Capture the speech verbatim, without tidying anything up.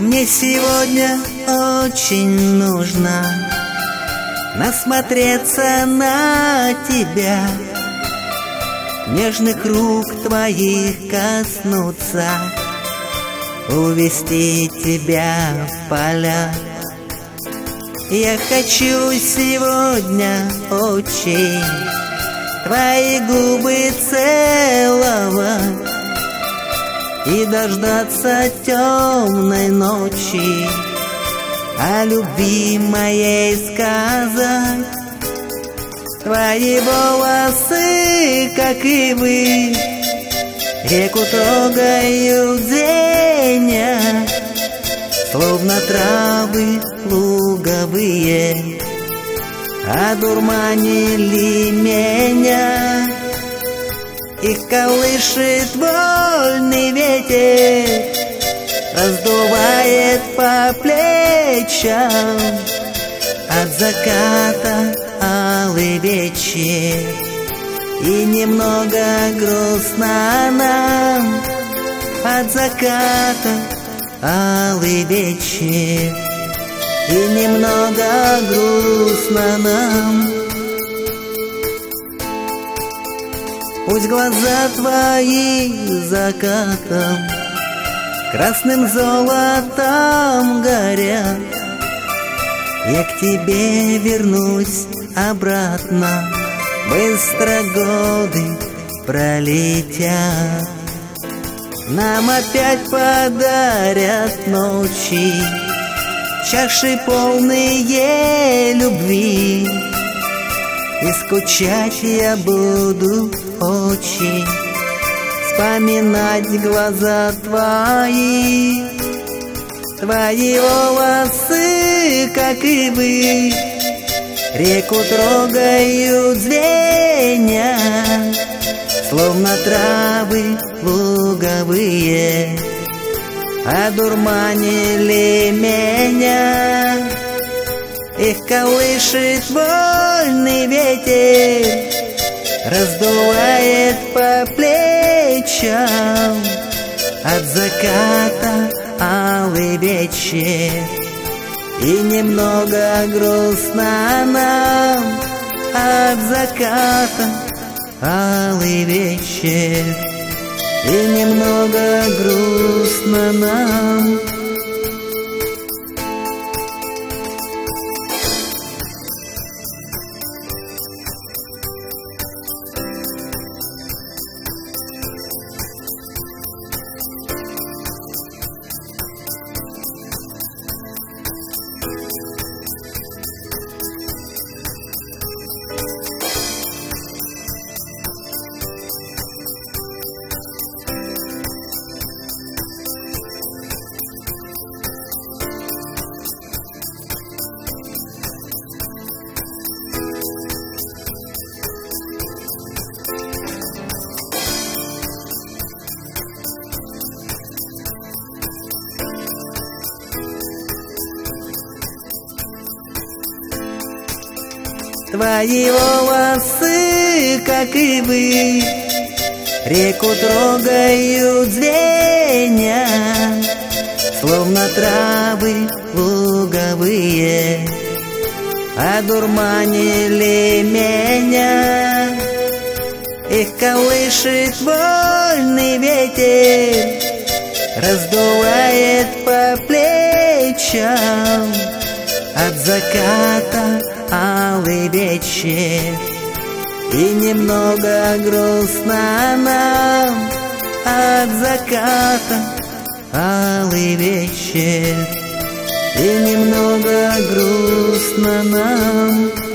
Мне сегодня очень нужно насмотреться на тебя, нежных рук твоих коснуться, увести тебя в поля. Я хочу сегодня очень твои губы целовать и дождаться темной ночи, о любви моей сказать. Твои волосы, как и вы, реку трогают звенья, словно травы луговые, одурманили меня. Их колышет вольный ветер, раздувает по плечам. От заката алый вечер, и немного грустно нам. От заката алый вечер, и немного грустно нам. Пусть глаза твои закатом красным золотом горят, я к тебе вернусь обратно, быстро годы пролетят. Нам опять подарят ночи, чаши полные любви, и скучать я буду очень, вспоминать глаза твои. Твои волосы, как и вы, реку трогают звенья, словно травы луговые, одурманили меня. Их колышет вольный ветер, раздувает по плечам. От заката алый вечер, и немного грустно нам. От заката алый вечер, и немного грустно нам. Твои волосы, как и вы, реку трогают звенья, словно травы луговые, одурманили меня. Их колышет вольный ветер, раздувает по плечам. От заката алый вечер, и немного грустно нам. От заката алый вечер, и немного грустно нам.